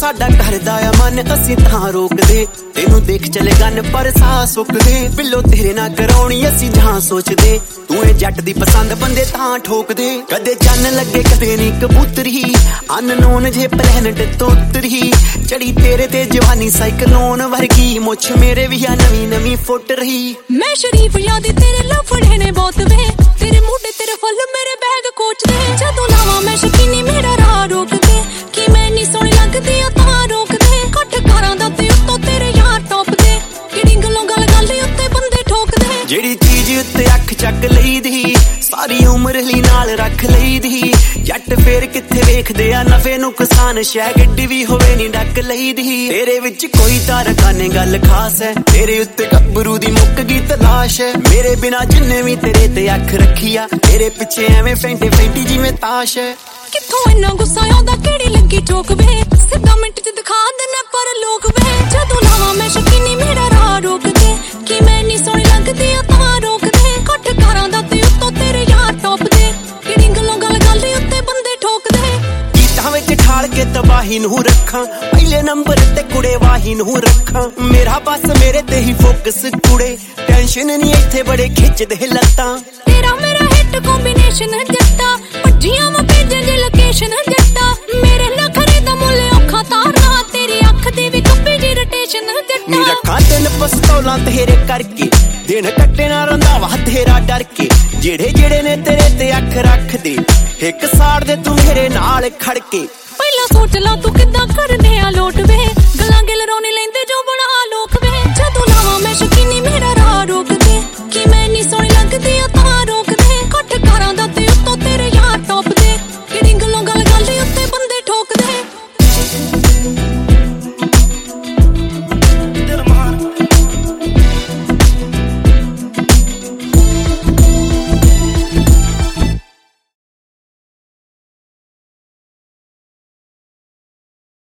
साडा करदा आ मन असीं तां रोकदे तेनू देख चले गन पर साह सुकदे बिल्लो तेरे नाल कराउणी असीं जां सोचदे तू ए जट दी पसंद बंदे तां ठोकदे कदे चन्न लगे कदे नी कबूतरी अननोन जे प्लैनेट तो उतरी चढ़ी तेरे ते जवानी साइक्लोन वर्गी मुछ मेरे भी आ नवी नवी फुट रही मैं शरीफ यादी तेरे लफड़े ने बहुत वे तेरे मुंडे तेरे फल मेरे बैग कोच दे जदों लावा मैं शकीनी मेरा राह रोक दे कि मैं नी सोहनी लगदी आ तां रोक दे कट करां दा ते उत्तों तेरे यार टॉप दे किड़ी गल्लों गल गल उत्ते बंदे ठोक दे जेड़ी चीज उत्ते अख चक लई दी सारी उम्र ली नाल रख लई दी जट फेर किथे वेखदे आ नफे नुकसान शै गड्डी भी होवे नी डक लई दी तेरे विच कोई तारकाने गल खास है तेरे उत्ते गब्बरू दी मुक गई तलाश है मेरे बिना जिन्ने भी तेरे ते अख रखी आ तेरे पिछे एवें फेंटे फेंटी जिवें ताश है किथों इन्ना गुस्सा आउंदा केड़ी लगी ठोक वे सिद्धा मिंट च दिखा देना पर लोग वे जदों लावा मैं शकीनी मेरा राह रोक दे कि मैं नी सोहनी लगदी आ तां रोक दे कट करां दा ते उत्तों तेरे यार टॉप दे किड़ी गल्लों गल गल उत्ते बंदे ठोक दे गीतां विच ठाल के तबाही नूं रखां पहले नंबर ते कुड़े वाही नूं रखां मेरा बस मेरे ते ही फोकस कुड़े टेंशन नहीं इत्थे बड़े खिचदे लत्तां तेरा मेरा हिट कॉम्बिनेशन जट्टा भज्जियां मैं भेजन दी लोकेशन जट्टा मेरे नखरे दा मुल्ल औखा तारना तेरी अख दी भी कब्बी दी रोटेशन जट्टा नी रखा दिन पिस्तौलां तेरे करके दिन कट्टे ना रंधावा तेरा डर के जेड़े जेड़े ने तेरे ते अख रख दे एक साड़ दे तू मेरे नाल खड़ के पहला सोच ला तू किद्दां कर